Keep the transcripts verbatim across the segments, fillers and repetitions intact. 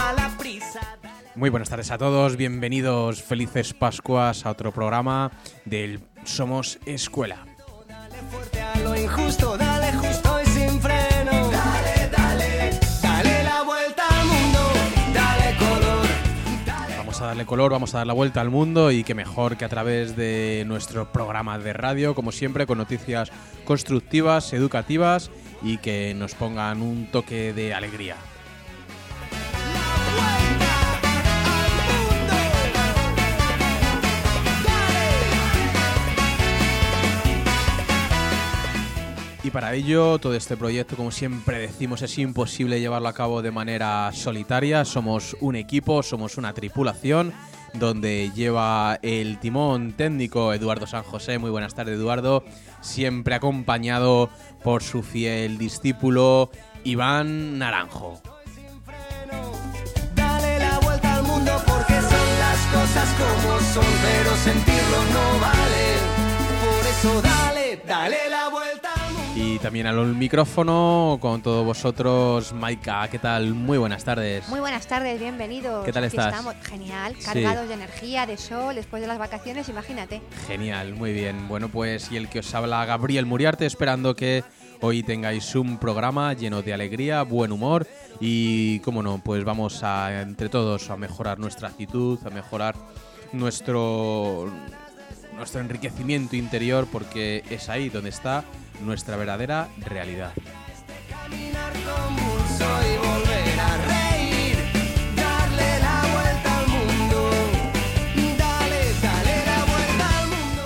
a la prisa. Muy buenas tardes a todos, bienvenidos, felices Pascuas a otro programa del Somos Escuela. Dale fuerte a lo injusto, dale justo y sin freno. Dale, dale, dale la vuelta al mundo, dale color. Dale. Vamos a darle color, vamos a dar la vuelta al mundo y qué mejor que a través de nuestro programa de radio, como siempre, con noticias constructivas, educativas y que nos pongan un toque de alegría. Y para ello, todo este proyecto, como siempre decimos, es imposible llevarlo a cabo de manera solitaria. Somos un equipo, somos una tripulación, donde lleva el timón técnico Eduardo San José. Muy buenas tardes, Eduardo. Siempre acompañado por su fiel discípulo Iván Naranjo. Dale la vuelta al mundo porque son las cosas como son, pero sentirlo no vale. Por eso dale, dale la vuelta al mundo. Y también al micrófono con todos vosotros, Maika. ¿Qué tal? Muy buenas tardes. Muy buenas tardes, bienvenidos. ¿Qué tal Aquí estás? Estamos genial, Sí. cargados de energía, de sol, después de las vacaciones, imagínate. Genial, muy bien. Bueno, pues y el que os habla, Gabriel Muriarte, esperando que hoy tengáis un programa lleno de alegría, buen humor y, cómo no, pues vamos a, entre todos, a mejorar nuestra actitud, a mejorar nuestro, nuestro enriquecimiento interior, porque es ahí donde está nuestra verdadera realidad. Caminar convulso y volver a reír, darle la vuelta al mundo, dale, dale la vuelta al mundo.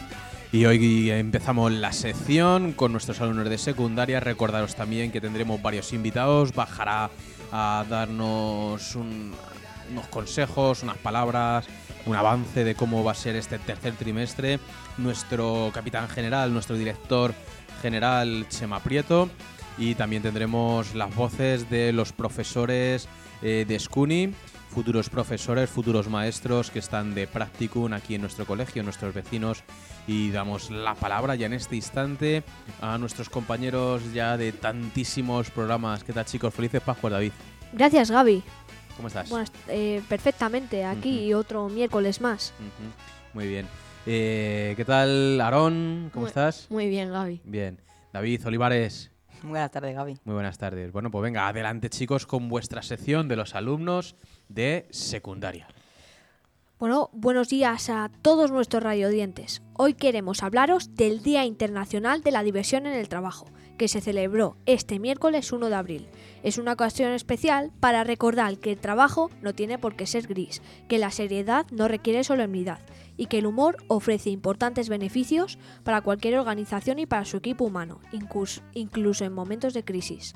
Y hoy empezamos la sección con nuestros alumnos de secundaria. Recordaros también que tendremos varios invitados. Bajará a darnos un, unos consejos, unas palabras, un avance de cómo va a ser este tercer trimestre nuestro capitán general, nuestro director general Chema Prieto, y también tendremos las voces de los profesores eh, de Scuni, futuros profesores, futuros maestros que están de practicum aquí en nuestro colegio, nuestros vecinos, y damos la palabra ya en este instante a nuestros compañeros ya de tantísimos programas. ¿Qué tal, chicos? Felices Pascuas, David. Gracias, Gaby. ¿Cómo estás? Buenas, eh, perfectamente, aquí Ujú. otro miércoles más. Ujú. Muy bien. Eh, ¿Qué tal, Aarón? ¿Cómo Muy- estás? Muy bien, Gaby. Bien. David Olivares. Muy buenas tardes, Gaby. Muy buenas tardes. Bueno, pues venga, adelante, chicos, con vuestra sección de los alumnos de secundaria. Bueno, buenos días a todos nuestros radiodientes. Hoy queremos hablaros del Día Internacional de la Diversión en el Trabajo, que se celebró este miércoles uno de abril. Es una ocasión especial para recordar que el trabajo no tiene por qué ser gris, que la seriedad no requiere solemnidad y que el humor ofrece importantes beneficios para cualquier organización y para su equipo humano, incluso, incluso en momentos de crisis.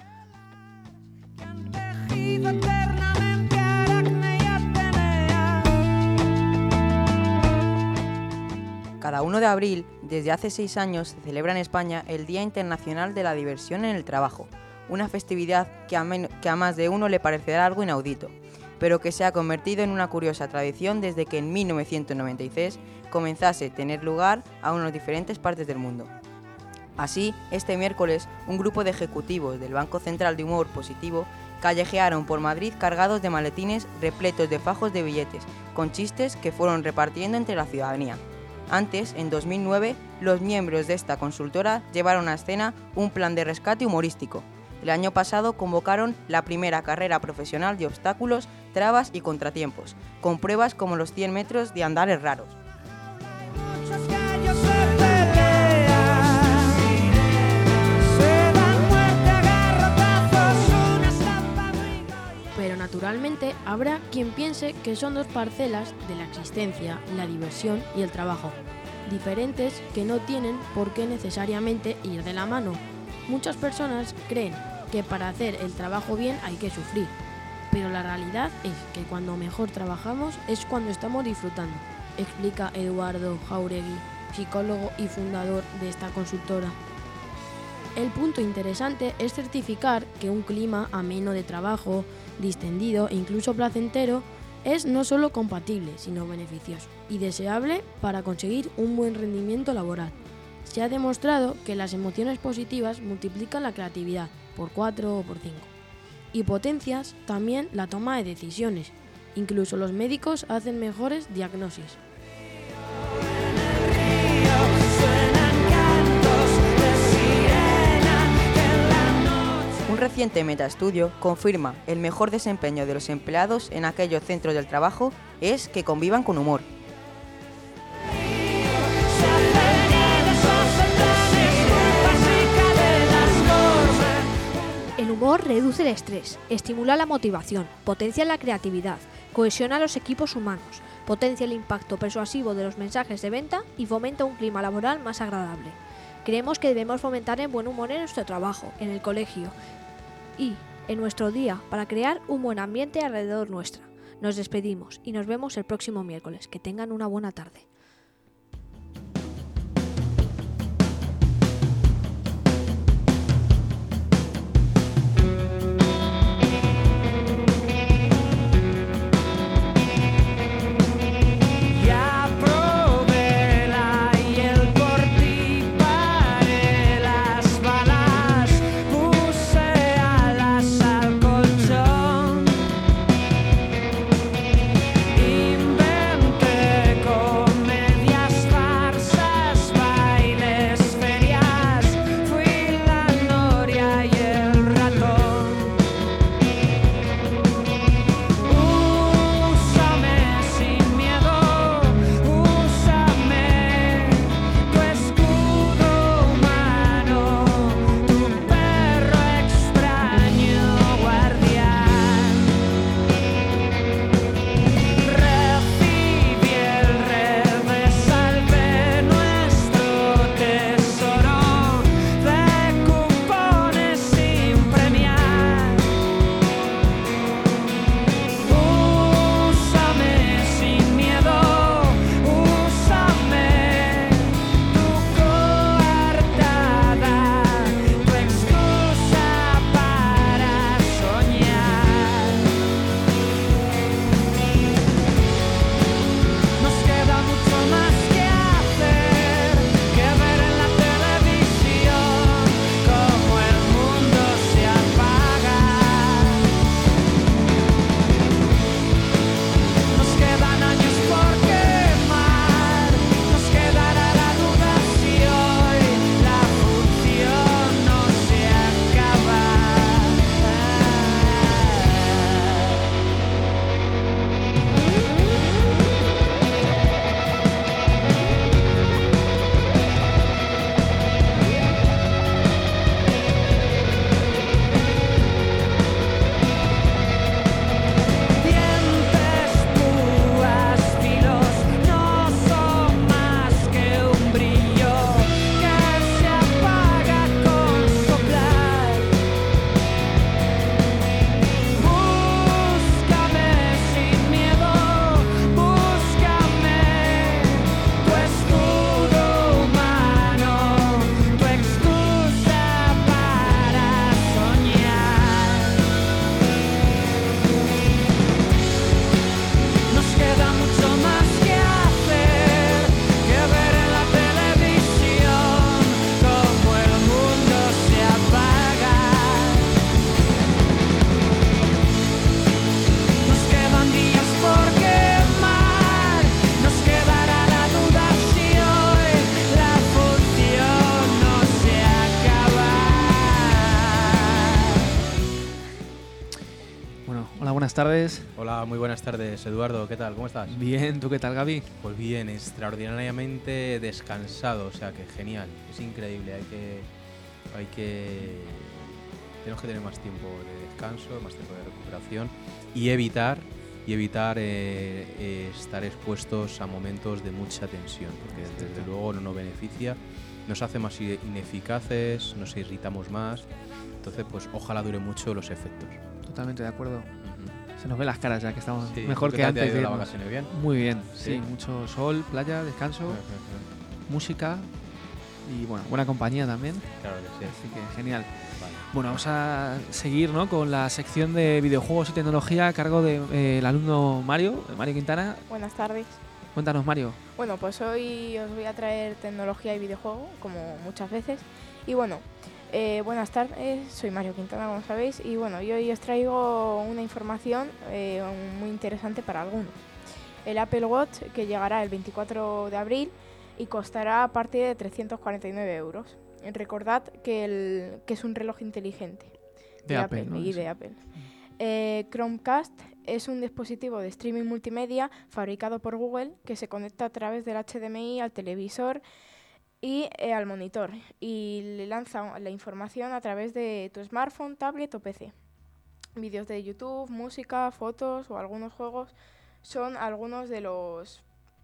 Tejido eternamente Aracne y Atenea. Cada uno de abril, desde hace seis años, se celebra en España el Día Internacional de la Diversión en el Trabajo, una festividad que a, men- que a más de uno le parecerá algo inaudito, pero que se ha convertido en una curiosa tradición desde que en mil novecientos noventa y tres comenzase a tener lugar a unas diferentes partes del mundo. Así, este miércoles, un grupo de ejecutivos del Banco Central de Humor Positivo callejearon por Madrid cargados de maletines repletos de fajos de billetes, con chistes que fueron repartiendo entre la ciudadanía. Antes, en dos mil nueve, los miembros de esta consultora llevaron a escena un plan de rescate humorístico. El año pasado convocaron la primera carrera profesional de obstáculos, trabas y contratiempos, con pruebas como los cien metros de andares raros. Muchos gallos se pelean, se dan muerte a garrotazos, una estampa rico y- Pero naturalmente habrá quien piense que son dos parcelas de la existencia, la diversión y el trabajo, diferentes que no tienen por qué necesariamente ir de la mano. Muchas personas creen que para hacer el trabajo bien hay que sufrir, pero la realidad es que cuando mejor trabajamos es cuando estamos disfrutando, explica Eduardo Jauregui, psicólogo y fundador de esta consultora. El punto interesante es certificar que un clima ameno de trabajo, distendido e incluso placentero, es no solo compatible, sino beneficioso y deseable para conseguir un buen rendimiento laboral. Se ha demostrado que las emociones positivas multiplican la creatividad por cuatro o por cinco. y potencias también la toma de decisiones. Incluso los médicos hacen mejores diagnosis. Un reciente metaestudio confirma el mejor desempeño de los empleados en aquellos centros del trabajo es que convivan con humor. El humor reduce el estrés, estimula la motivación, potencia la creatividad, cohesiona los equipos humanos, potencia el impacto persuasivo de los mensajes de venta y fomenta un clima laboral más agradable. Creemos que debemos fomentar el buen humor en nuestro trabajo, en el colegio y en nuestro día para crear un buen ambiente alrededor nuestra. Nos despedimos y nos vemos el próximo miércoles. Que tengan una buena tarde. buenas tardes. Hola, muy buenas tardes, Eduardo. ¿Qué tal? ¿Cómo estás? Bien, ¿tú qué tal, Gaby? Pues bien, extraordinariamente descansado, o sea que genial, es increíble. Hay que, hay que, tenemos que tener más tiempo de descanso, más tiempo de recuperación y evitar, y evitar eh, eh, estar expuestos a momentos de mucha tensión, porque desde luego no nos beneficia, nos hace más ineficaces, nos irritamos más. Entonces, pues ojalá dure mucho los efectos. Totalmente de acuerdo. Uh-huh. Se nos ven las caras ya que estamos Sí, mejor ¿qué que tal te ha antes. ido de las irnos? vacaciones? ¿Bien? Muy bien, sí. Sí. Mucho sol, playa, descanso, Uh-huh. música y bueno, buena compañía también. Claro que sí. Así que genial. Vale. Bueno, vamos a seguir, ¿no?, con la sección de videojuegos y tecnología a cargo del de, eh, alumno Mario, Mario Quintana. Buenas tardes. Cuéntanos, Mario. Bueno, pues hoy os voy a traer tecnología y videojuego, como muchas veces. Y bueno, Eh, buenas tardes, soy Mario Quintana, como sabéis, y bueno, yo hoy os traigo una información eh, muy interesante para algunos. El Apple Watch, que llegará el veinticuatro de abril y costará a partir de trescientos cuarenta y nueve euros. Recordad que, el, que es un reloj inteligente De, de Apple, Apple ¿no? y de Apple. Eh, Chromecast es un dispositivo de streaming multimedia fabricado por Google que se conecta a través del H D M I al televisor y eh, al monitor y le lanza la información a través de tu smartphone, tablet o P C. Vídeos de YouTube, música, fotos o algunos juegos son algunos de los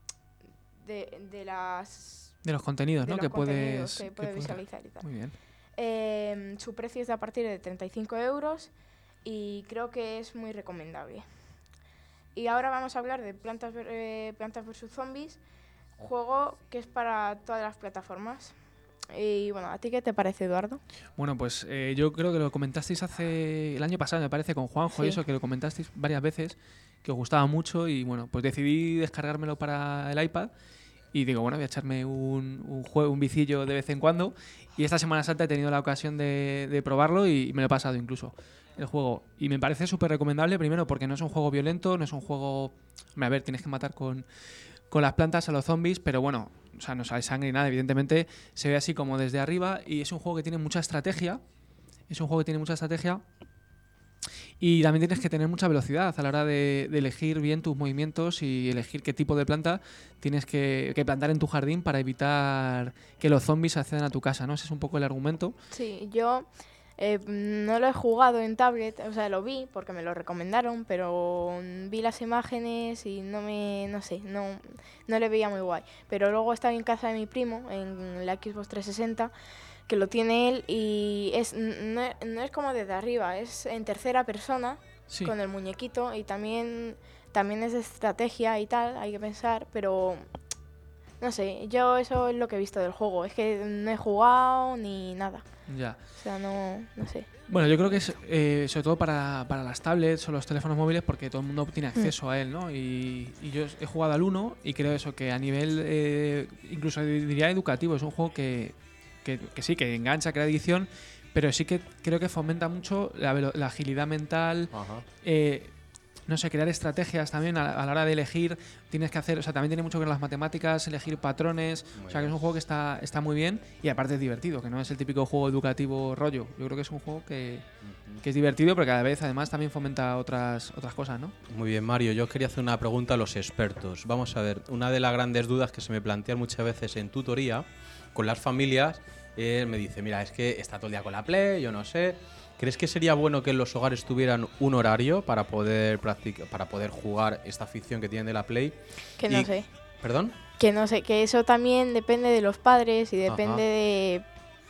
de, de las De los contenidos, de ¿no? los que contenidos puedes, que que puedes puedes- visualizar y tal. Muy bien. Eh, su precio es de a partir de treinta y cinco euros y creo que es muy recomendable. Y ahora vamos a hablar de Plantas, ver- eh, Plantas versus. Zombies, juego que es para todas las plataformas. Y bueno, ¿a ti qué te parece, Eduardo? Bueno, pues eh, yo creo que lo comentasteis hace el año pasado, me parece, con Juanjo y Sí. eso, que lo comentasteis varias veces, que os gustaba mucho y bueno, pues decidí descargármelo para el iPad y digo, bueno, voy a echarme un, un juego, un vicillo de vez en cuando y esta Semana Santa he tenido la ocasión de, de probarlo y me lo he pasado incluso el juego y me parece súper recomendable, primero porque no es un juego violento, no es un juego... Hombre, a ver, tienes que matar con, con las plantas a los zombies, pero bueno, o sea, no sale sangre ni nada, evidentemente se ve así como desde arriba y es un juego que tiene mucha estrategia, es un juego que tiene mucha estrategia y también tienes que tener mucha velocidad a la hora de, de elegir bien tus movimientos y elegir qué tipo de planta tienes que, que plantar en tu jardín para evitar que los zombies accedan a tu casa, ¿no? Ese es un poco el argumento. Sí, yo eh, no lo he jugado en tablet, o sea, lo vi porque me lo recomendaron, pero vi las imágenes y no me, no sé, no, no le veía muy guay. Pero luego estaba en casa de mi primo, en la Xbox trescientos sesenta, que lo tiene él y es no, no es como desde arriba, es en tercera persona, Sí. con el muñequito y también, también es de estrategia y tal, hay que pensar, pero... No sé, yo eso es lo que he visto del juego. Es que no he jugado ni nada. Ya. O sea, no, no sé. Bueno, yo creo que es eh, sobre todo para, para las tablets o los teléfonos móviles porque todo el mundo tiene acceso a él, ¿no? Y, y yo he jugado al uno y creo eso, que a nivel, eh, incluso diría educativo, es un juego que, que, que sí, que engancha, crea adicción, pero sí que creo que fomenta mucho la, velo- la agilidad mental, Ajá. eh, no sé, crear estrategias también a, a la hora de elegir. Tienes que hacer, o sea, también tiene mucho que ver con las matemáticas, elegir patrones. Muy o sea, que bien. es un juego que está, está muy bien y aparte es divertido, que no es el típico juego educativo rollo. Yo creo que es un juego que, que es divertido, pero cada vez además también fomenta otras, otras cosas, ¿no? Muy bien, Mario. Yo quería hacer una pregunta a los expertos. Vamos a ver, una de las grandes dudas que se me plantean muchas veces en tutoría con las familias es, me dice, mira, es que está todo el día con la Play, yo no sé. ¿Crees que sería bueno que en los hogares tuvieran un horario para poder practicar, para poder jugar esta afición que tienen de la Play? Que no Y- sé. ¿Perdón? Que no sé, que eso también depende de los padres y depende Ajá. de...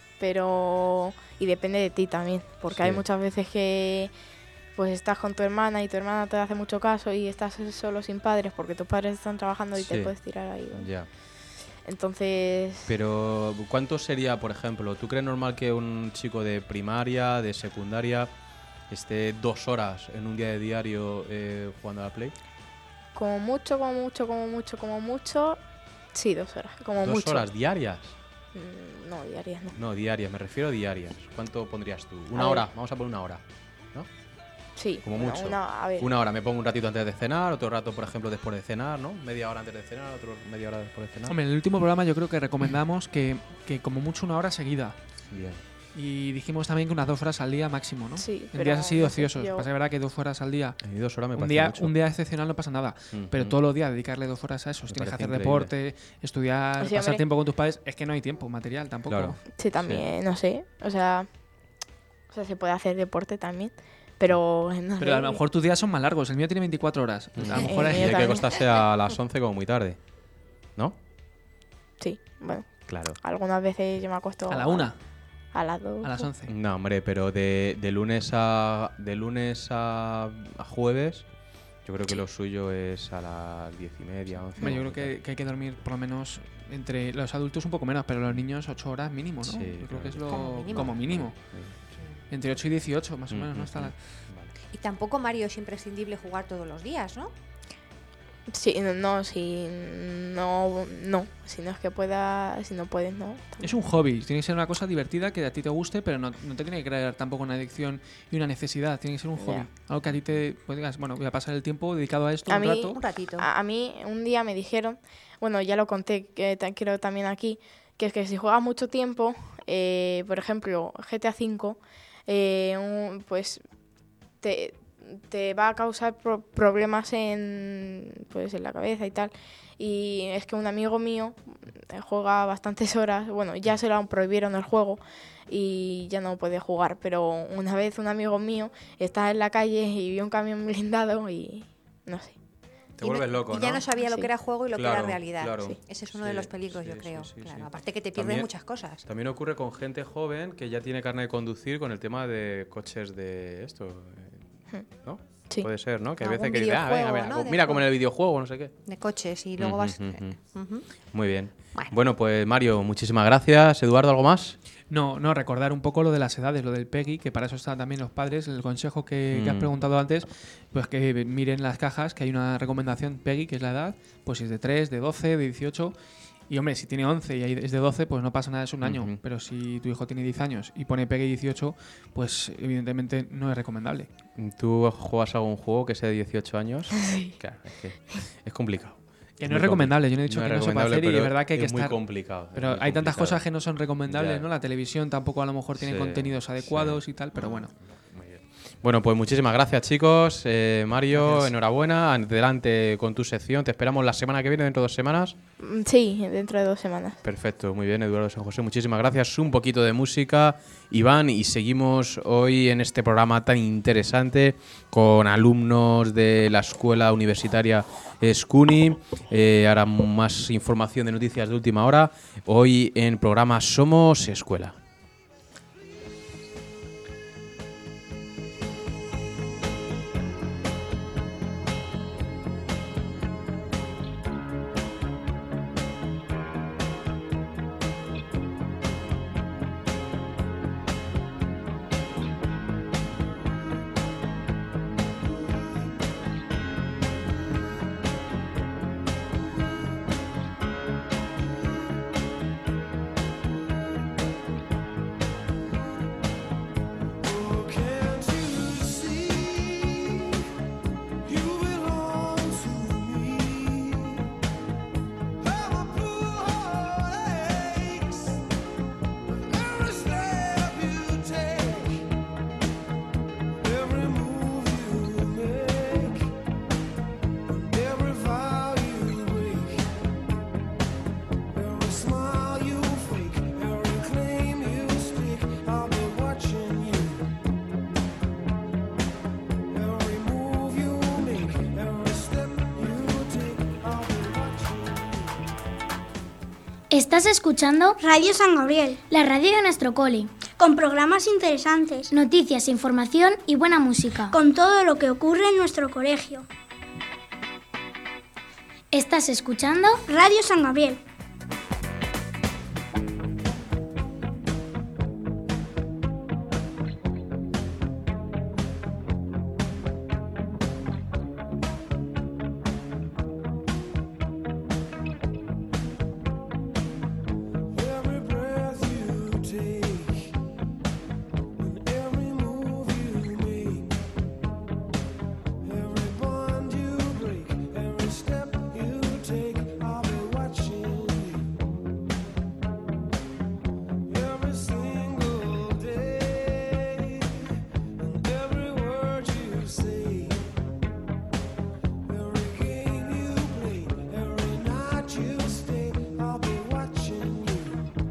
Pero... Y depende de ti también. Porque Sí. hay muchas veces que... Pues estás con tu hermana y tu hermana te hace mucho caso y estás solo sin padres porque tus padres están trabajando y Sí. te puedes tirar ahí. ¿no? Ya. Entonces... Pero, ¿cuánto sería, por ejemplo? ¿Tú crees normal que un chico de primaria, de secundaria, esté dos horas en un día de diario eh, jugando a la Play? Como mucho, como mucho, como mucho, como mucho... Sí, dos horas. Como ¿Dos mucho. horas diarias? Mm, No, diarias no. No, diarias, me refiero a diarias. ¿Cuánto pondrías tú? Una A hora, ver. vamos a poner una hora. Sí. Como una- mucho. una- a ver. Una hora, me pongo un ratito antes de cenar, otro rato, por ejemplo, después de cenar, ¿no? Media hora antes de cenar, otro media hora después de cenar. Hombre, en el último programa yo creo que recomendamos que, que como mucho una hora seguida. Bien. Y dijimos también que unas dos horas al día máximo, ¿no? Sí, En pero días así no sé, ociosos. yo- Pasa que verdad que dos horas al día. Y dos horas me Un parece día, mucho. un día excepcional no pasa nada. Pero Ujú. todos los días dedicarle dos horas a eso. Me Tienes que parece hacer increíble. deporte, estudiar, Sí, pasar hombre. tiempo con tus padres. Es que no hay tiempo material tampoco. Claro. Sí, también, no sé. O sea, o sea, se puede hacer deporte también. Pero, no Pero sé. a lo mejor tus días son más largos. El mío tiene veinticuatro horas. A lo Mm. mejor Eh, hay- Tiene que también. acostarse a las once como muy tarde. ¿No? Sí, bueno, Claro. algunas veces yo me acuesto a la una, a las dos. a las once. No, hombre, pero de, de lunes a de lunes a, a jueves, yo creo que lo suyo es a las diez y media, once. Hombre, yo creo que, que hay que dormir por lo menos entre los adultos un poco menos, pero los niños ocho horas mínimo, ¿no? Sí, yo creo que es lo Como mínimo. como mínimo. Entre ocho y dieciocho, más o menos, ¿no? Está la- Y tampoco, Mario, es imprescindible jugar todos los días, ¿no? Sí, no, no, si no, no. Si no es que pueda, si no puedes, no. Es un hobby, tiene que ser una cosa divertida que a ti te guste, pero no, no te tiene que crear tampoco una adicción y una necesidad, tiene que ser un hobby. Ya. Algo que a ti te pues digas, bueno, voy a pasar el tiempo dedicado a esto A un mí- rato. Un ratito. A, a mí un día me dijeron, bueno, ya lo conté, que ta- creo también aquí, que es que si juegas mucho tiempo, eh, por ejemplo, G T A cinco, eh, un- pues te, te va a causar pro- problemas en, pues, en la cabeza y tal. Y es que un amigo mío eh, juega bastantes horas, bueno, ya se lo prohibieron el juego y ya no puede jugar, pero una vez un amigo mío estaba en la calle y vio un camión blindado y no sé. Te Y no- vuelves loco, y ya ¿no? no sabía lo Sí. que era juego y lo que Claro, era realidad. claro. Sí. Ese es uno Sí, de los peligros, sí, yo sí, creo. sí, Claro, sí. aparte que te pierdes También- muchas cosas. También ocurre con gente joven que ya tiene carne de conducir con el tema de coches de esto, eh, ¿no? Sí. Puede ser, ¿no? Que hay Algún veces que dice, ah, venga, videojuego, venga, ¿no? De mira como en juego. el videojuego, no sé qué. De coches y luego Ujú, vas... ujú. Ujú. Muy bien. Bueno. Bueno, pues Mario, muchísimas gracias. Eduardo, ¿algo más? No, no, recordar un poco lo de las edades, lo del PEGI, que para eso están también los padres. El consejo que, que has Mm. preguntado antes, pues que miren las cajas, que hay una recomendación PEGI, que es la edad, pues si es de tres, de doce, de dieciocho. Y hombre, si tiene once y es de doce, pues no pasa nada, es un año. Ujú. Pero si tu hijo tiene diez años y pone PEGI dieciocho, pues evidentemente no es recomendable. ¿Tú juegas a algún juego que sea de dieciocho años? Claro, es que es complicado. Que Es no muy es recomendable, compli- yo no he dicho no que es no se puede recomendable, hacer y pero es verdad que hay que es muy estar... complicado. es Pero muy hay tantas complicado. cosas que no son recomendables, Ya. ¿no? La televisión tampoco a lo mejor tiene Sí, contenidos adecuados y tal, pero bueno. Muy bien. Bueno, pues muchísimas gracias, chicos. Eh, Mario, Gracias. enhorabuena. Adelante con tu sección. Te esperamos la semana que viene, dentro de dos semanas. Mm, Sí, dentro de dos semanas. Perfecto, muy bien, Eduardo San José. Muchísimas gracias. Un poquito de música, Iván, y seguimos hoy en este programa tan interesante con alumnos de la Escuela Universitaria SCUNY. Eh, ahora más información de noticias de última hora. Hoy en programa Somos Escuela. Can't you see you belong to me? How a poor heart aches every step you take, every move you make, every vow you break, every smile you fake, every claim you stake. I'll be watching you. Every move you make, every step you take, I'll be watching you. Estás escuchando Radio San Gabriel, la radio de nuestro cole. con programas interesantes, Noticias, información y buena música. con todo lo que ocurre en nuestro colegio. Estás escuchando Radio San Gabriel. Every breath you take, and every move you make, every bond you break, every step you take, I'll be watching you. Every single day, and every word you say, every game you play, every night you stay, I'll be watching you.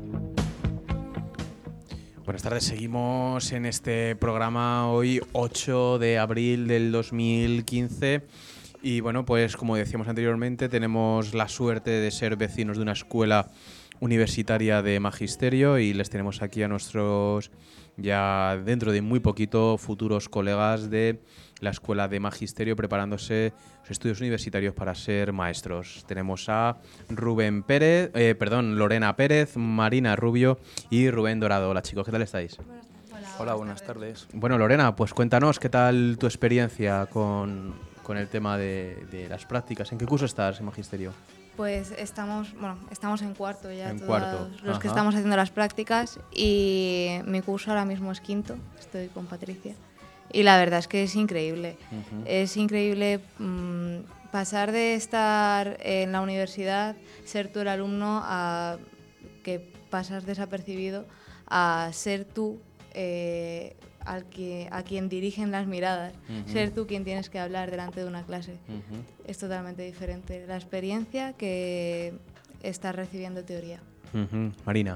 Buenas tardes, seguimos en este programa hoy ocho de abril del dos mil quince y bueno, pues como decíamos anteriormente, tenemos la suerte de ser vecinos de una escuela universitaria de magisterio y les tenemos aquí a nuestros ya dentro de muy poquito futuros colegas de la escuela de magisterio preparándose sus estudios universitarios para ser maestros. Tenemos a Rubén Pérez, eh, perdón, Lorena Pérez, Marina Rubio y Rubén Dorado. Hola chicos, ¿qué tal estáis? Hola, buenas tardes. Bueno, Lorena, pues cuéntanos qué tal tu experiencia con con el tema de, de las prácticas. ¿En qué curso estás en magisterio? Pues estamos, bueno, estamos en cuarto ya, En todos cuarto, los que ajá. estamos haciendo las prácticas, y mi curso ahora mismo es quinto, estoy con Patricia, y la verdad es que es increíble. Ujú. Es increíble mmm, pasar de estar en la universidad, ser tú el alumno, a que pasas desapercibido, a ser tú eh, al que, a quien dirigen las miradas, Ujú. ser tú quien tienes que hablar delante de una clase. Ujú. Es totalmente diferente la experiencia que estás recibiendo teoría. Ujú. Marina.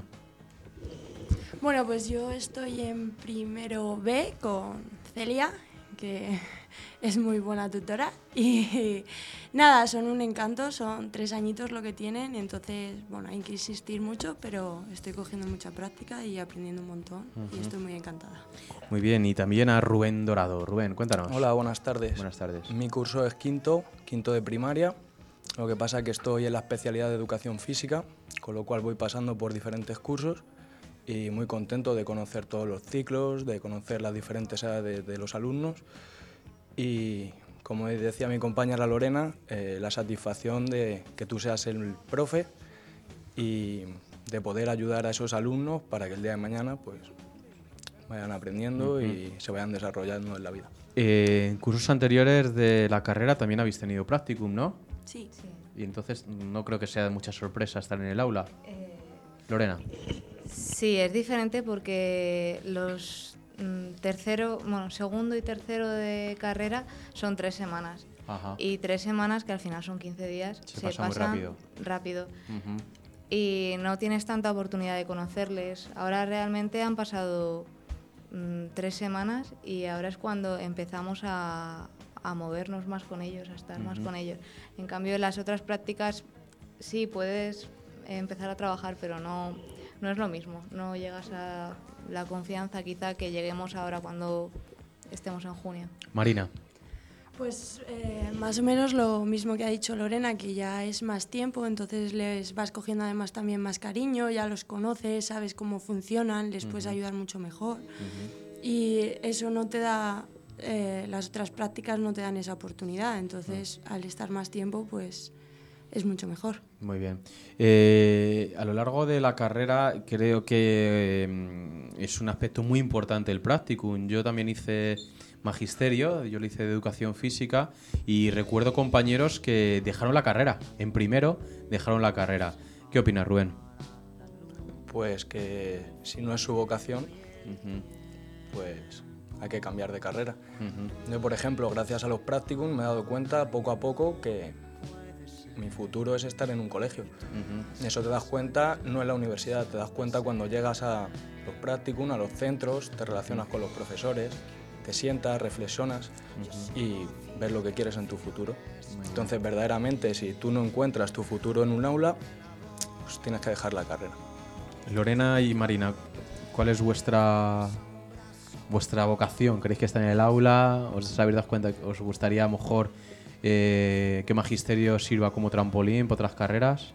Bueno, pues yo estoy en primero B con Celia, que es muy buena tutora. Y nada, son un encanto, son tres añitos lo que tienen, entonces, bueno, hay que insistir mucho, pero estoy cogiendo mucha práctica y aprendiendo un montón, Ujú. y estoy muy encantada. Muy bien, y también a Rubén Dorado. Rubén, cuéntanos. Hola, buenas tardes. Buenas tardes. Mi curso es quinto, quinto de primaria. Lo que pasa es que estoy en la especialidad de educación física, con lo cual voy pasando por diferentes cursos y muy contento de conocer todos los ciclos, de conocer las diferentes edades de, de los alumnos y, como decía mi compañera Lorena, eh, la satisfacción de que tú seas el profe y de poder ayudar a esos alumnos para que el día de mañana pues vayan aprendiendo Ujú. y se vayan desarrollando en la vida. Eh, en cursos anteriores de la carrera también habéis tenido practicum, ¿no? Sí. Y entonces no creo que sea de mucha sorpresa estar en el aula. Eh, Lorena. Sí, es diferente porque los mm, tercero, bueno, segundo y tercero de carrera son tres semanas. Ajá. Y tres semanas, que al final son quince días, Se se, pasa muy pasan rápido. rápido. Ujú. Y no tienes tanta oportunidad de conocerles. Ahora realmente han pasado mm, tres semanas y ahora es cuando empezamos a, a movernos más con ellos, a estar más Ujú. con ellos. En cambio, en las otras prácticas sí puedes empezar a trabajar, pero no, no es lo mismo. No llegas a la confianza quizá que lleguemos ahora cuando estemos en junio. Marina. Pues eh, más o menos lo mismo que ha dicho Lorena, que ya es más tiempo, entonces les vas cogiendo además también más cariño, ya los conoces, sabes cómo funcionan, les puedes Ujú. ayudar mucho mejor. Ujú. Y eso no te da, eh, las otras prácticas no te dan esa oportunidad, entonces al estar más tiempo pues es mucho mejor. Muy bien. Eh, a lo largo de la carrera creo que mm, es un aspecto muy importante el practicum. Yo también hice magisterio, yo lo hice de educación física y recuerdo compañeros que dejaron la carrera. En primero dejaron la carrera. ¿Qué opinas, Rubén? Pues que si no es su vocación, Ujú. pues hay que cambiar de carrera. Ujú. Yo, por ejemplo, gracias a los practicum me he dado cuenta poco a poco que mi futuro es estar en un colegio. Ujú. Eso te das cuenta no en la universidad, te das cuenta cuando llegas a los practicum, a los centros, te relacionas con los profesores, te sientas, reflexionas y ves lo que quieres en tu futuro. Entonces, verdaderamente, si tú no encuentras tu futuro en un aula, pues tienes que dejar la carrera. Lorena y Marina, ¿cuál es vuestra vuestra vocación? ¿Queréis que está en el aula? ¿Os habéis dado cuenta que os gustaría a lo mejor eh, que magisterio sirva como trampolín para otras carreras?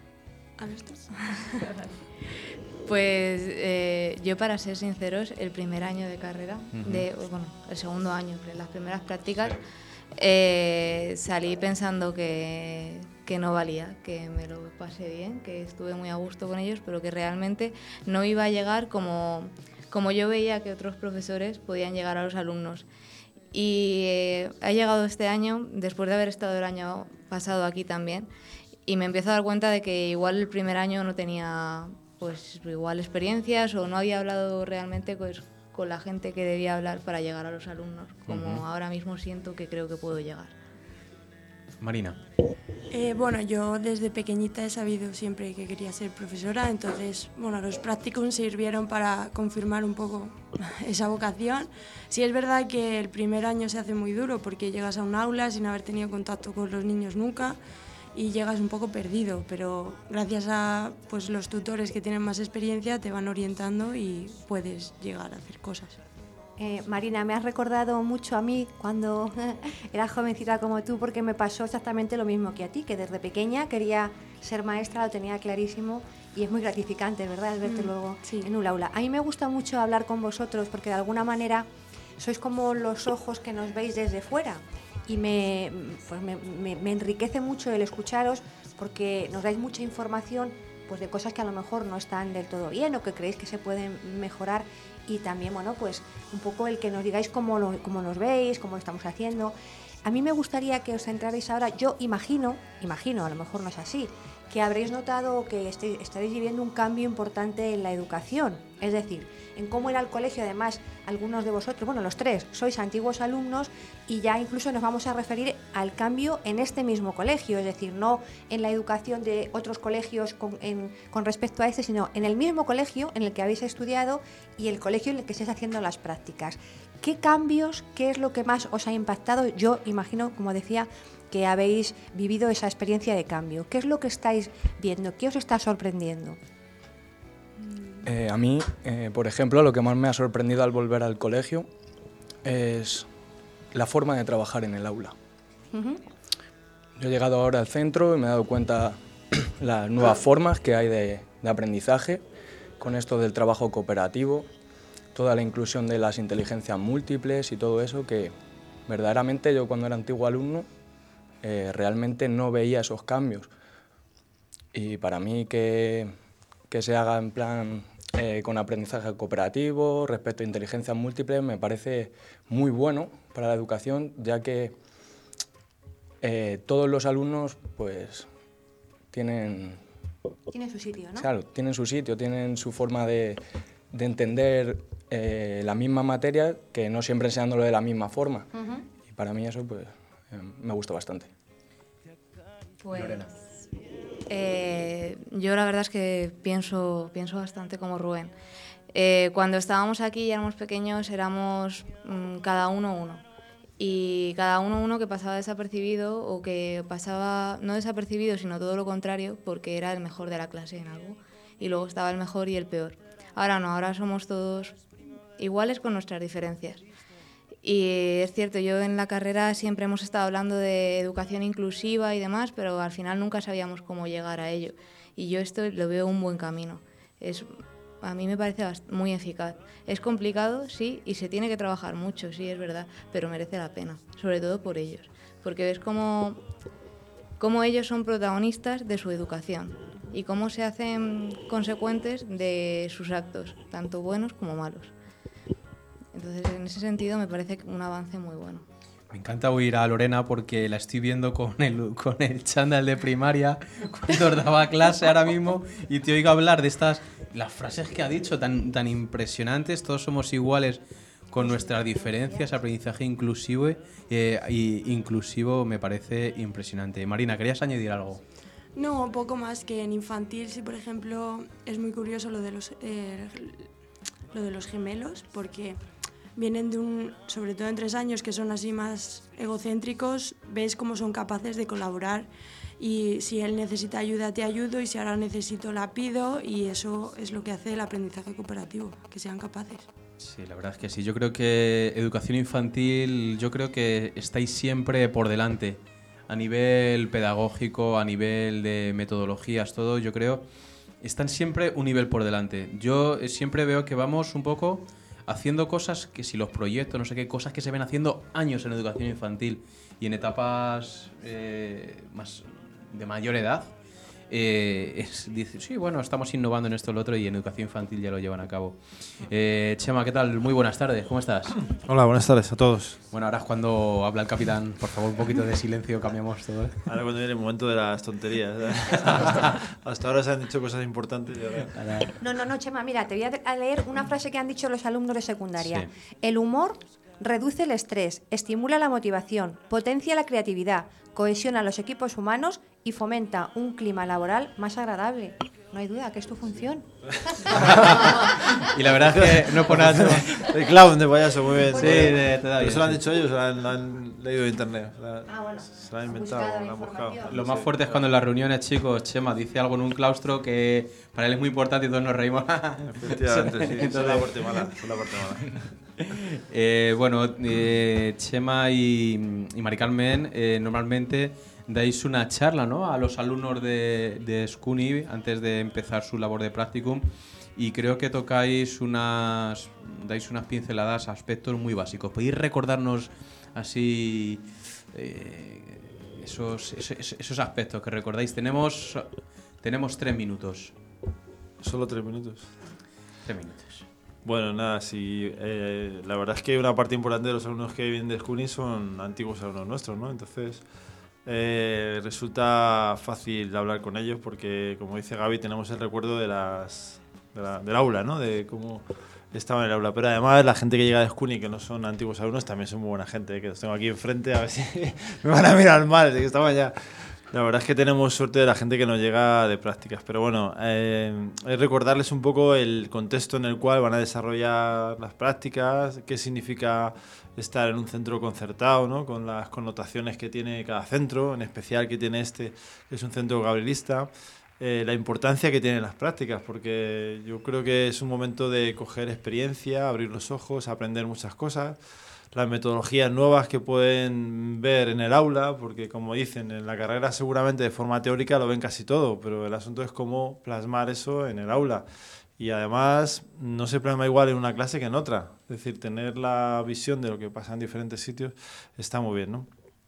Pues eh, yo, para ser sinceros, el primer año de carrera, Ujú. de, bueno, el segundo año, las primeras prácticas, eh, salí pensando que, que no valía, que me lo pasé bien, que estuve muy a gusto con ellos, pero que realmente no iba a llegar como, como yo veía que otros profesores podían llegar a los alumnos. Y eh, ha llegado este año, después de haber estado el año pasado aquí también, y me empiezo a dar cuenta de que igual el primer año no tenía pues igual experiencias o no había hablado realmente pues, con la gente que debía hablar para llegar a los alumnos, como Ujú. ahora mismo siento que creo que puedo llegar. Marina. Eh, bueno, yo desde pequeñita he sabido siempre que quería ser profesora, entonces, bueno, los practicums sirvieron para confirmar un poco esa vocación. Sí es verdad que el primer año se hace muy duro porque llegas a un aula sin haber tenido contacto con los niños nunca y llegas un poco perdido, pero gracias a pues, los tutores que tienen más experiencia te van orientando y puedes llegar a hacer cosas. Eh, Marina, me has recordado mucho a mí cuando era jovencita como tú, porque me pasó exactamente lo mismo que a ti, que desde pequeña quería ser maestra, lo tenía clarísimo y es muy gratificante, ¿verdad?, el verte Mm, luego sí. en un aula. A mí me gusta mucho hablar con vosotros porque de alguna manera sois como los ojos que nos veis desde fuera y me, pues me, me, me enriquece mucho el escucharos porque nos dais mucha información pues de cosas que a lo mejor no están del todo bien o que creéis que se pueden mejorar, y también, bueno, pues un poco el que nos digáis cómo, lo, cómo nos veis, cómo lo estamos haciendo. A mí me gustaría que os centrarais ahora, yo imagino, imagino, a lo mejor no es así, que habréis notado que este, estaréis viviendo un cambio importante en la educación, es decir, en cómo era el colegio. Además, algunos de vosotros, bueno, los tres, sois antiguos alumnos y ya incluso nos vamos a referir al cambio en este mismo colegio, es decir, no en la educación de otros colegios con, en, con respecto a este, sino en el mismo colegio en el que habéis estudiado y el colegio en el que estáis haciendo las prácticas. ¿Qué cambios, qué es lo que más os ha impactado? Yo imagino, como decía, que habéis vivido esa experiencia de cambio. ¿Qué es lo que estáis viendo? ¿Qué os está sorprendiendo? Eh, a mí, eh, por ejemplo, lo que más me ha sorprendido al volver al colegio es la forma de trabajar en el aula. Uh-huh. Yo he llegado ahora al centro y me he dado cuenta las nuevas formas que hay de, de aprendizaje, con esto del trabajo cooperativo, toda la inclusión de las inteligencias múltiples y todo eso, que verdaderamente yo cuando era antiguo alumno eh, realmente no veía esos cambios. Y para mí que, que se haga en plan eh, con aprendizaje cooperativo, respecto a inteligencias múltiples, me parece muy bueno para la educación, ya que eh, todos los alumnos pues tienen... Tienen su sitio, ¿no? Claro, tienen su sitio, tienen su forma de, de entender eh, la misma materia, que no siempre enseñándolo de la misma forma. Uh-huh. Y para mí eso pues eh, me gusta bastante. Pues, eh, yo la verdad es que pienso, pienso bastante como Rubén. Eh, cuando estábamos aquí y éramos pequeños éramos mmm, cada uno uno. Y cada uno uno que pasaba desapercibido o que pasaba, no desapercibido, sino todo lo contrario, porque era el mejor de la clase en algo. Y luego estaba el mejor y el peor. Ahora no, ahora somos todos iguales con nuestras diferencias. Y es cierto, yo en la carrera siempre hemos estado hablando de educación inclusiva y demás, pero al final nunca sabíamos cómo llegar a ello. Y yo esto lo veo un buen camino. Es, a mí me parece muy eficaz. Es complicado, sí, y se tiene que trabajar mucho, sí, es verdad, pero merece la pena, sobre todo por ellos. Porque ves cómo, cómo ellos son protagonistas de su educación y cómo se hacen consecuentes de sus actos, tanto buenos como malos. Entonces, en ese sentido, me parece un avance muy bueno. Me encanta oír a Lorena porque la estoy viendo con el, con el chándal de primaria cuando daba clase ahora mismo y te oigo hablar de estas, las frases que ha dicho tan, tan impresionantes. Todos somos iguales con nuestras diferencias, aprendizaje inclusivo eh, y inclusivo me parece impresionante. Marina, ¿querías añadir algo? No, poco más que en infantil, sí, por ejemplo, es muy curioso lo de los, eh, lo de los gemelos, porque vienen de un, sobre todo en tres años, que son así más egocéntricos, ves cómo son capaces de colaborar y si él necesita ayuda te ayudo y si ahora necesito la pido, y eso es lo que hace el aprendizaje cooperativo, que sean capaces. Sí, la verdad es que sí. Yo creo que educación infantil, yo creo que estáis siempre por delante a nivel pedagógico, a nivel de metodologías, todo, yo creo, están siempre un nivel por delante. Yo siempre veo que vamos un poco haciendo cosas que si los proyectos, no sé qué, cosas que se ven haciendo años en educación infantil y en etapas eh, más de mayor edad, eh, es, dice, sí, bueno, estamos innovando en esto o lo otro y en educación infantil ya lo llevan a cabo. Eh, Chema, ¿qué tal? Muy buenas tardes, ¿cómo estás? Hola, buenas tardes a todos. Bueno, ahora es cuando habla el capitán, por favor, un poquito de silencio, cambiamos todo. Ahora cuando viene el momento de las tonterías. hasta, hasta ahora se han dicho cosas importantes y ahora... No, no, no, Chema, mira, te voy a leer una frase que han dicho los alumnos de secundaria. Sí. El humor reduce el estrés, estimula la motivación, potencia la creatividad, cohesiona los equipos humanos y fomenta un clima laboral más agradable. No hay duda que es tu función. Y la verdad es que no por nada. El clown de payaso, muy bien. Sí, de, te da bien. ¿Eso lo han dicho ellos o lo han, lo han leído de internet? La, ah, bueno. Se lo han inventado, lo han buscado. Lo más fuerte es cuando en las reuniones, chicos, Chema dice algo en un claustro que para él es muy importante y todos nos reímos. Efectivamente, sí. Esa es la parte mala. Es la parte mala. Eh, bueno, eh, Chema y, y Mari Carmen eh, normalmente dais una charla, ¿no?, a los alumnos de, de SCUNY antes de empezar su labor de practicum y creo que tocáis unas, dais unas pinceladas a aspectos muy básicos. ¿Podéis recordarnos así eh, esos, esos, esos aspectos que recordáis. Tenemos, tenemos tres minutos. Solo tres minutos. Tres minutos. Bueno, nada, sí, eh, la verdad es que una parte importante de los alumnos que vienen de Escuni son antiguos alumnos nuestros, ¿no? Entonces, eh, resulta fácil hablar con ellos porque, como dice Gaby, tenemos el recuerdo de las, de la, del aula, ¿no? De cómo estaba en el aula. Pero además, la gente que llega de Escuni, que no son antiguos alumnos, también son muy buena gente, ¿eh? Que los tengo aquí enfrente, a ver si me van a mirar mal, de que estaban ya... La verdad es que tenemos suerte de la gente que nos llega de prácticas, pero bueno, eh, es recordarles un poco el contexto en el cual van a desarrollar las prácticas, qué significa estar en un centro concertado, ¿no? Con las connotaciones que tiene cada centro, en especial que tiene este, que es un centro gabrielista, eh, la importancia que tienen las prácticas, porque yo creo que es un momento de coger experiencia, abrir los ojos, aprender muchas cosas, las metodologías nuevas que pueden ver en el aula, porque como dicen, en la carrera seguramente de forma teórica lo ven casi todo, pero el asunto es cómo plasmar eso en el aula. Y además no se plasma igual en una clase que en otra. Es decir, tener la visión de lo que pasa en diferentes sitios está muy bien, ¿no?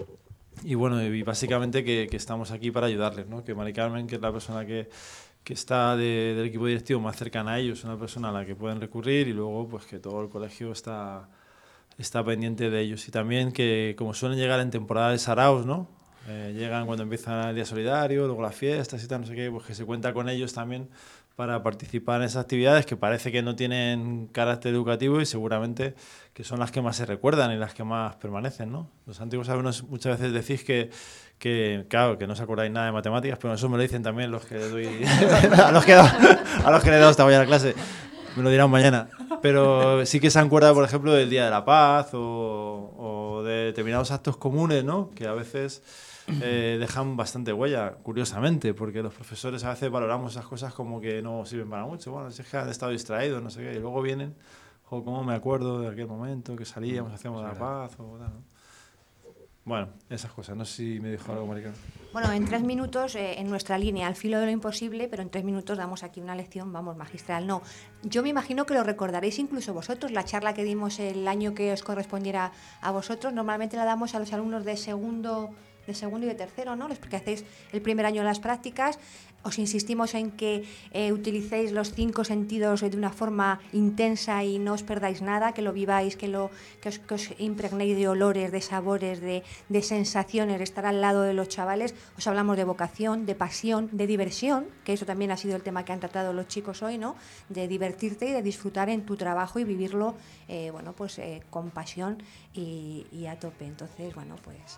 Y bueno, y básicamente que, que estamos aquí para ayudarles, ¿no? Que Mari Carmen, que es la persona que, que está de, del equipo directivo más cercana a ellos, es una persona a la que pueden recurrir, y luego pues que todo el colegio está... está pendiente de ellos. Y también que, como suelen llegar en temporada de saraos, ¿no? Eh, llegan cuando empieza el día solidario, luego las fiestas y tal, no sé qué, pues que se cuenta con ellos también para participar en esas actividades que parece que no tienen carácter educativo y seguramente que son las que más se recuerdan y las que más permanecen, ¿no? Los antiguos alumnos muchas veces decís que, que claro, que no os acordáis nada de matemáticas, pero eso me lo dicen también los que le doy a los que, a los que le he dado esta mañana clase. Me lo dirán mañana. Pero sí que se acuerda, por ejemplo, del Día de la Paz o, o de determinados actos comunes, ¿no? Que a veces eh, dejan bastante huella, curiosamente, porque los profesores a veces valoramos esas cosas como que no sirven para mucho. Bueno, es que han estado distraídos, no sé qué, y luego vienen, o cómo me acuerdo de aquel momento que salíamos, hacíamos la paz o tal, ¿no? Bueno, esas cosas. No sé si me dijo algo, Maricarmen. Bueno, en tres minutos, eh, en nuestra línea, al filo de lo imposible, pero en tres minutos damos aquí una lección, vamos, magistral. No, yo me imagino que lo recordaréis incluso vosotros, la charla que dimos el año que os correspondiera a vosotros, normalmente la damos a los alumnos de segundo, de segundo y de tercero, ¿no? Los que hacéis el primer año de las prácticas. Os insistimos en que eh, utilicéis los cinco sentidos de una forma intensa y no os perdáis nada, que lo viváis, que, lo, que, os, que os impregnéis de olores, de sabores, de, de sensaciones, de estar al lado de los chavales. Os hablamos de vocación, de pasión, de diversión, que eso también ha sido el tema que han tratado los chicos hoy, ¿no? De divertirte y de disfrutar en tu trabajo y vivirlo eh, bueno, pues, eh, con pasión y, y a tope. Entonces, bueno, pues...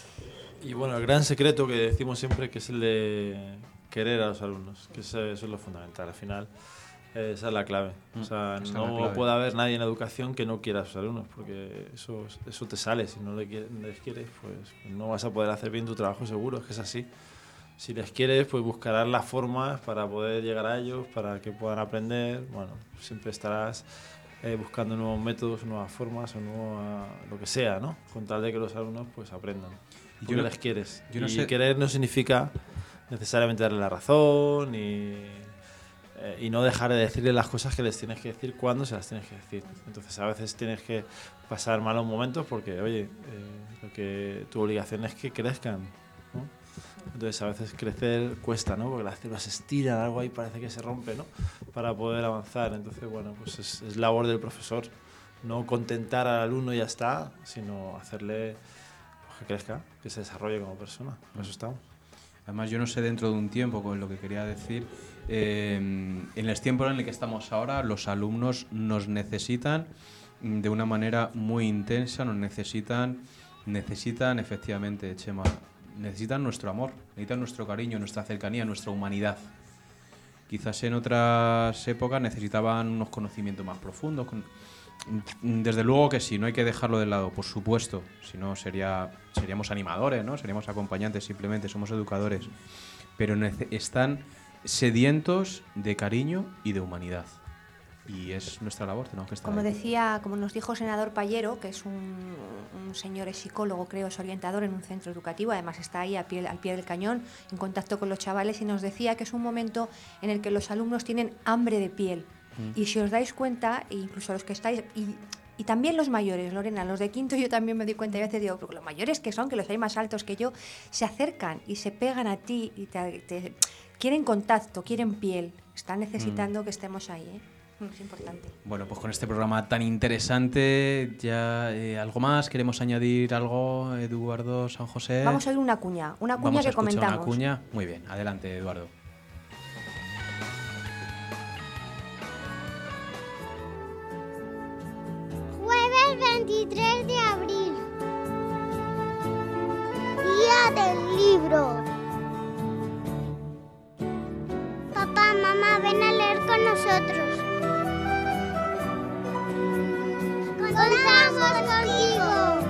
Y bueno, el gran secreto que decimos siempre, que es el de querer a los alumnos, que eso, eso es lo fundamental. Al final, eh, esa es la clave. O sea, Esa es no la clave. puede haber nadie en la educación que no quiera a sus alumnos, porque eso, eso te sale. Si no le quiere- les quieres, pues no vas a poder hacer bien tu trabajo, seguro, es que es así. Si les quieres, pues buscarás las formas para poder llegar a ellos, para que puedan aprender. Bueno, siempre estarás eh, buscando nuevos métodos, nuevas formas o nueva, lo que sea, ¿no? Con tal de que los alumnos pues aprendan. Yo Porque no- les quieres. yo no y sé- querer no significa necesariamente darle la razón y, eh, y no dejar de decirles las cosas que les tienes que decir cuando se las tienes que decir. Entonces a veces tienes que pasar malos momentos porque, oye, eh, lo que tu obligación es que crezcan, ¿no? Entonces a veces crecer cuesta, ¿no? Porque las células se estiran, algo ahí parece que se rompe, ¿no? Para poder avanzar. Entonces, bueno, pues es, es labor del profesor no contentar al alumno y ya está, sino hacerle pues, que crezca, que se desarrolle como persona. Por eso estamos. Además, yo no sé dentro de un tiempo, con lo que quería decir, eh, en los tiempos en el que estamos ahora, los alumnos nos necesitan mm, de una manera muy intensa, nos necesitan, necesitan efectivamente, Chema, necesitan nuestro amor, necesitan nuestro cariño, nuestra cercanía, nuestra humanidad. Quizás en otras épocas necesitaban unos conocimientos más profundos. Con... Desde luego que sí, no hay que dejarlo de lado, por supuesto. Si no, sería, seríamos animadores, ¿no? Seríamos acompañantes, simplemente somos educadores. Pero nece- están sedientos de cariño y de humanidad. Y es nuestra labor, tenemos que estar Como ahí. decía, como nos dijo el senador Pallero, que es un, un señor es psicólogo, creo, es orientador en un centro educativo, además está ahí a pie- al pie del cañón, en contacto con los chavales, y nos decía que es un momento en el que los alumnos tienen hambre de piel. Mm. Y si os dais cuenta, incluso los que estáis, y, Y también los mayores, Lorena, los de quinto yo también me doy cuenta y a veces digo, "Pero los mayores que son, que los hay más altos que yo, se acercan y se pegan a ti y te, te quieren contacto, quieren piel, están necesitando Mm. que estemos ahí, ¿eh? Es importante. Bueno, pues con este programa tan interesante, ya eh, algo más, ¿queremos añadir algo, Eduardo San José? Vamos a oír una cuña, una cuña Vamos a que escuchar comentamos. una cuña. Muy bien, adelante, Eduardo. Jueves veintitrés de abril. Día del libro. Papá, mamá, ven a leer con nosotros. Contamos contigo.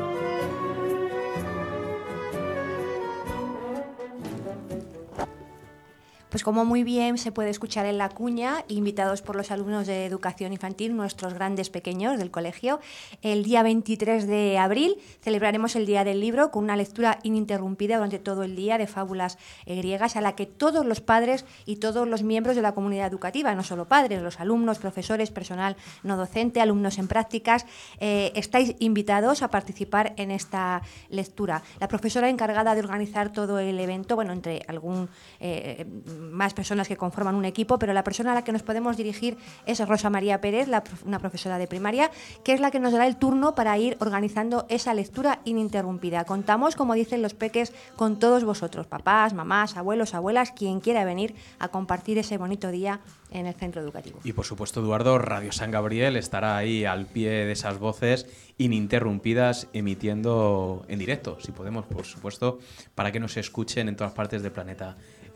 Pues como muy bien se puede escuchar en la cuña, invitados por los alumnos de educación infantil, nuestros grandes pequeños del colegio, el día veintitrés de abril celebraremos el Día del Libro con una lectura ininterrumpida durante todo el día de fábulas eh, griegas a la que todos los padres y todos los miembros de la comunidad educativa, no solo padres, los alumnos, profesores, personal no docente, alumnos en prácticas, eh, estáis invitados a participar en esta lectura. La profesora encargada de organizar todo el evento, bueno, entre algún... Eh, más personas que conforman un equipo, pero la persona a la que nos podemos dirigir es Rosa María Pérez, la, una profesora de primaria, que es la que nos dará el turno para ir organizando esa lectura ininterrumpida. Contamos, como dicen los peques, con todos vosotros, papás, mamás, abuelos, abuelas, quien quiera venir a compartir ese bonito día en el centro educativo. Y por supuesto, Eduardo, Radio San Gabriel estará ahí al pie de esas voces ininterrumpidas, emitiendo en directo, si podemos, por supuesto, para que nos escuchen en todas partes del planeta.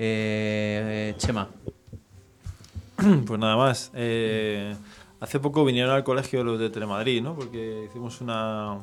Eh, Chema. Pues nada más. Eh, hace poco vinieron al colegio los de Telemadrid, ¿no? Porque hicimos una...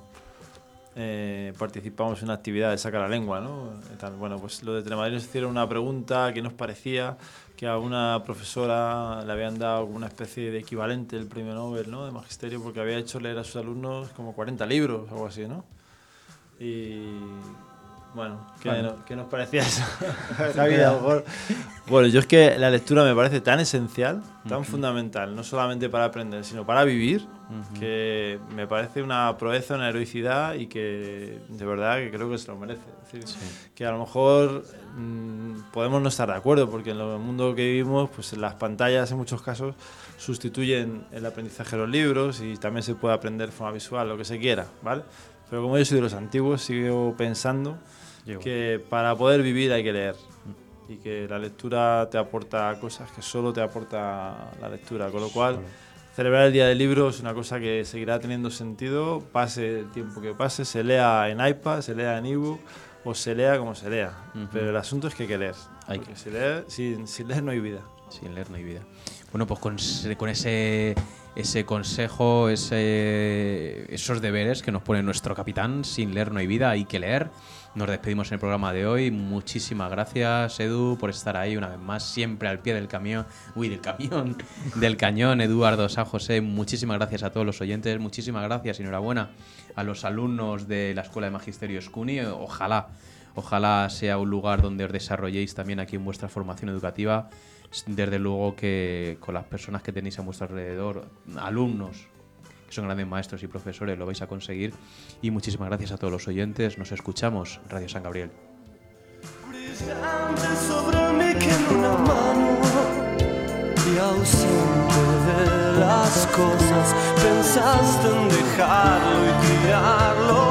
Eh, participamos en una actividad de Saca la Lengua, ¿no? Tal. Bueno, pues los de Telemadrid nos hicieron una pregunta que nos parecía que a una profesora le habían dado una especie de equivalente del premio Nobel, ¿no? De magisterio, porque había hecho leer a sus alumnos como cuarenta libros, algo así, ¿no? Y... Bueno, ¿qué, Vale. no, ¿qué nos parecía eso? Javi, a lo mejor. Bueno, yo es que la lectura me parece tan esencial, tan uh-huh. fundamental, no solamente para aprender, sino para vivir, uh-huh. que me parece una proeza, una heroicidad y que de verdad que creo que se lo merece. Es decir, sí. que a lo mejor mmm, podemos no estar de acuerdo, porque en el mundo que vivimos, pues las pantallas en muchos casos sustituyen el aprendizaje de los libros y también se puede aprender de forma visual, lo que se quiera, ¿vale? Pero como yo soy de los antiguos, sigo pensando Llevo. que para poder vivir hay que leer y que la lectura te aporta cosas que solo te aporta la lectura, con lo cual solo. celebrar el Día del Libro es una cosa que seguirá teniendo sentido, pase el tiempo que pase, se lea en iPad, se lea en ebook o se lea como se lea, uh-huh. pero el asunto es que hay que leer, hay porque que. Si leer, sin, sin leer no hay vida. Sin leer no hay vida. Bueno, pues con, con ese... ese consejo, ese, esos deberes que nos pone nuestro capitán, sin leer no hay vida, hay que leer. Nos despedimos en el programa de hoy. Muchísimas gracias, Edu, por estar ahí una vez más, siempre al pie del camión, uy, del camión, del cañón, Eduardo San José. Muchísimas gracias a todos los oyentes, muchísimas gracias y enhorabuena a los alumnos de la Escuela de Magisterio Escuni. Ojalá, ojalá sea un lugar donde os desarrolléis también aquí en vuestra formación educativa. Desde luego que con las personas que tenéis a vuestro alrededor, alumnos que son grandes maestros y profesores, lo vais a conseguir. Y muchísimas gracias a todos los oyentes. Nos escuchamos. Radio San Gabriel. Brillante sobre mí que en una mano y ausente de las cosas pensaste en dejarlo y tirarlo